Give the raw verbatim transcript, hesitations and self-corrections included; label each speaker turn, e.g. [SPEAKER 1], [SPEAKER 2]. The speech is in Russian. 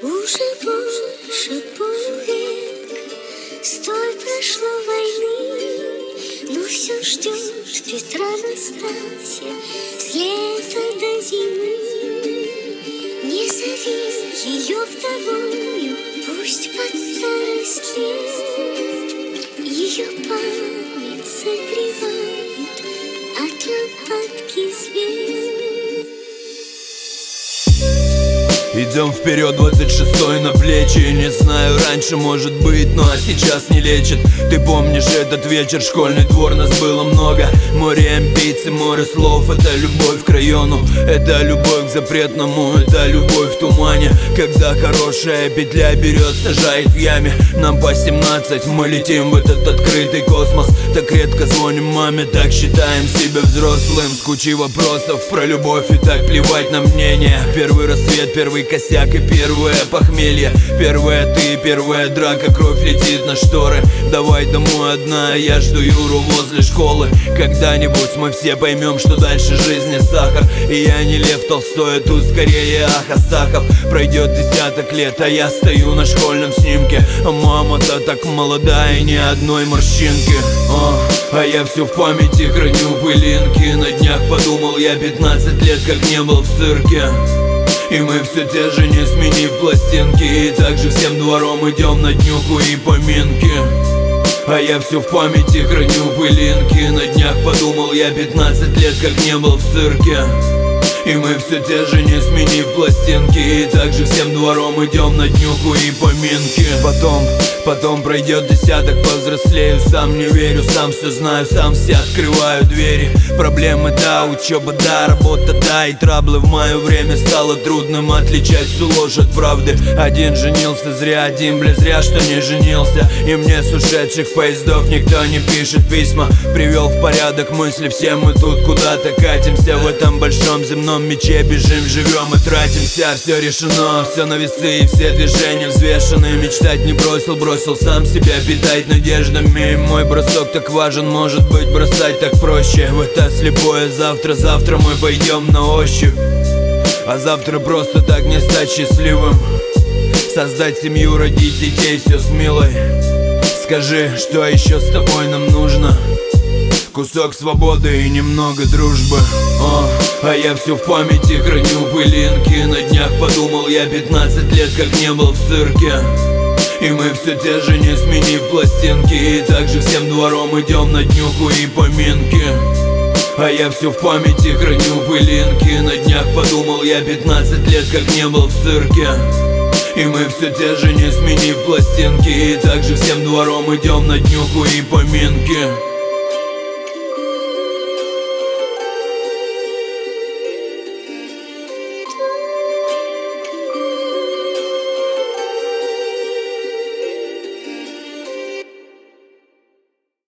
[SPEAKER 1] Уже больше полвека с той прошло войны, но все ждет Петра Настасья с лета до зимы. Не зови ее вдовою, пусть под старость лет ее память согревает от лампадки звезд.
[SPEAKER 2] Идем вперед, двадцать шестой на плечи. Не знаю, раньше может быть, но а сейчас не лечит. Ты помнишь этот вечер, школьный двор, нас было много. Море амбиций, море слов, это любовь к району. Это любовь к запретному, это любовь в тумане. Когда хорошая петля берет, сажает в яме. Нам по семнадцать, мы летим в этот открытый космос. Так редко звоним маме, так считаем себя взрослым. С кучей вопросов про любовь и так плевать на мнение. Первый рассвет, первый косяк и первое похмелье. Первая ты, первая драка, кровь летит на шторы. Давай домой одна, я жду Юру возле школы. Когда-нибудь мы все поймем, что дальше жизни сахар. И я не Лев Толстой, а тут скорее Ах Астахов. Пройдет десяток лет, а я стою на школьном снимке. А мама-то так молодая, ни одной морщинки. О, а я все в памяти храню пылинки. На днях подумал я пятнадцать лет, как не был в цирке. И мы все те же, не сменив пластинки. И также всем двором идем на днюху и поминки. А я все в памяти храню пылинки. На днях подумал я пятнадцать лет, как не был в цирке. И мы все те же, не сменив пластинки. И также всем двором идем на днюху и поминки. Потом, потом пройдет десяток, повзрослею. Сам не верю, сам все знаю, сам все открываю двери. Проблемы да, учеба да, работа да. И траблы в мое время стало трудным отличать всю ложь от правды. Один женился зря, один бля зря, что не женился. И мне с ушедших поездов никто не пишет письма. Привел в порядок мысли, все мы тут куда-то катимся. В этом большом земном мече бежим, живем и тратимся. Все решено, все на весы и все движения взвешены. Мечтать не бросил, бросил сам себя питать надеждами. Мой бросок так важен, может быть бросать так проще. В это слепое завтра, завтра мы пойдем на ощупь. А завтра просто так не стать счастливым. Создать семью, родить детей, все с милой. Скажи, что еще с тобой нам нужно? Кусок свободы и немного дружбы. О, а я все в памяти храню пылинки. На днях подумал я пятнадцать лет, как не был в цирке. И мы все те же, не сменив пластинки. И также всем двором идем на днюху и поминки. А я все в памяти храню пылинки. На днях подумал я пятнадцать лет, как не был в цирке. И мы все те же, не сменив пластинки. И также всем двором идем на днюху и поминки.